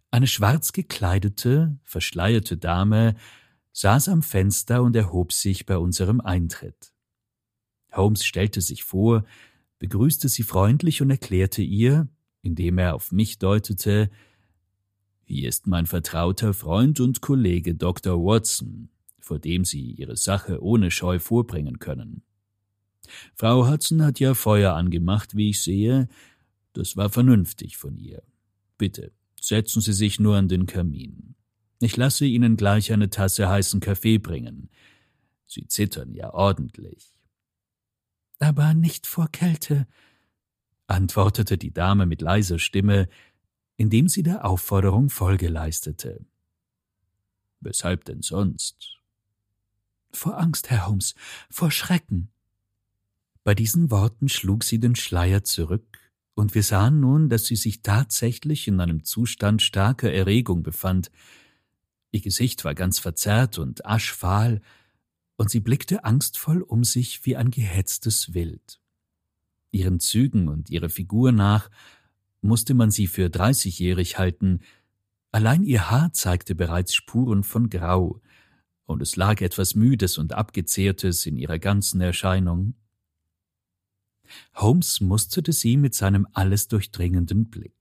Eine schwarz gekleidete, verschleierte Dame saß am Fenster und erhob sich bei unserem Eintritt. Holmes stellte sich vor, begrüßte sie freundlich und erklärte ihr, indem er auf mich deutete: »Hier ist mein vertrauter Freund und Kollege Dr. Watson, vor dem Sie Ihre Sache ohne Scheu vorbringen können. Frau Hudson hat ja Feuer angemacht, wie ich sehe. Das war vernünftig von ihr. Bitte, setzen Sie sich nur an den Kamin. Ich lasse Ihnen gleich eine Tasse heißen Kaffee bringen. Sie zittern ja ordentlich.« »Aber nicht vor Kälte«, antwortete die Dame mit leiser Stimme, indem sie der Aufforderung Folge leistete. »Weshalb denn sonst?« »Vor Angst, Herr Holmes, vor Schrecken.« Bei diesen Worten schlug sie den Schleier zurück, und wir sahen nun, dass sie sich tatsächlich in einem Zustand starker Erregung befand. Ihr Gesicht war ganz verzerrt und aschfahl, und sie blickte angstvoll um sich wie ein gehetztes Wild. Ihren Zügen und ihrer Figur nach musste man sie für 30-jährig halten. Allein ihr Haar zeigte bereits Spuren von Grau, und es lag etwas Müdes und Abgezehrtes in ihrer ganzen Erscheinung. Holmes musterte sie mit seinem alles durchdringenden Blick.